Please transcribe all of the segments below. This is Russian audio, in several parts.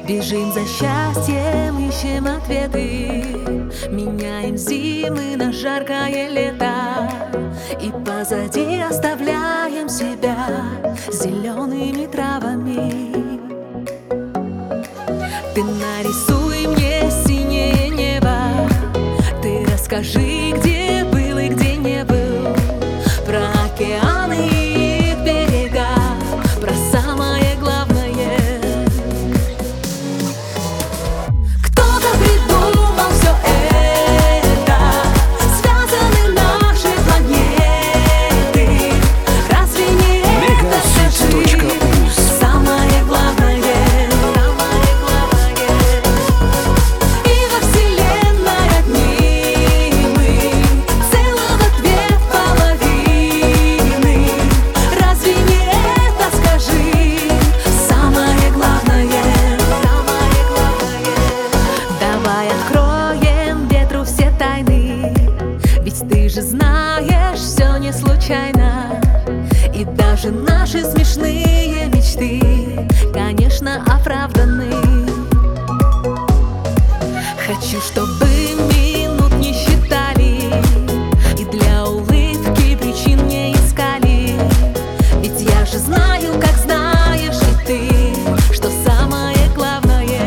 Бежим за счастьем, ищем ответы, меняем зимы на жаркое лето, и позади оставляем себя зелеными травами. Ты нарисуй мне синее небо, ты расскажи, где был и где не был, про океаны и их берега, про самое главное. Кто-то придумал все это, связаны наши планеты. Разве не это, скажи, самое главное? Ты же знаешь, все не случайно, и даже наши смешные мечты, конечно, оправданы. Хочу, чтобы минут не считали, и для улыбки причин не искали. Ведь я же знаю, как знаешь и ты, что самое главное.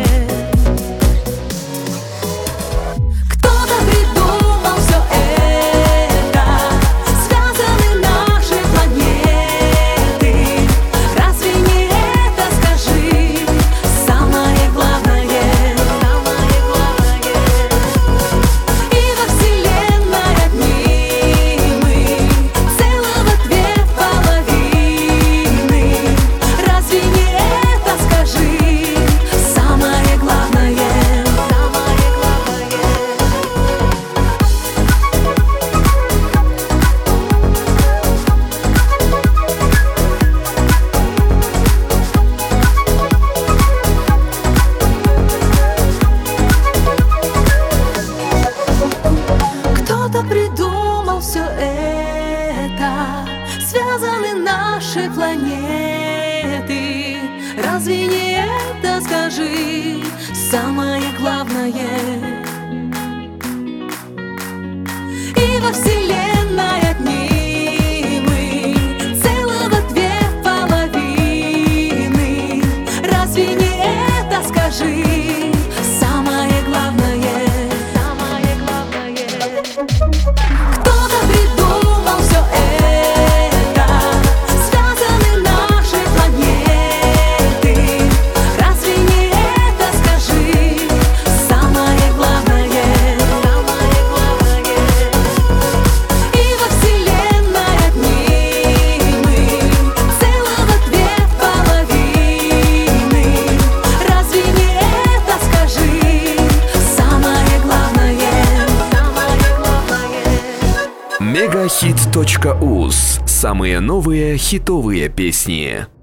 Придумал все это, связаны наши планеты. Разве не это, скажи, самое главное? И во вселенной одни мы, целого две половины. Разве не это, скажи, самое главное? Кто-то придумал все это, связаны наши планеты. Разве не это, скажи, самое главное? И во вселенной одни мы, целого две половины. Разве не это, скажи, самое главное? Мегахит.уз. Самые новые хитовые песни.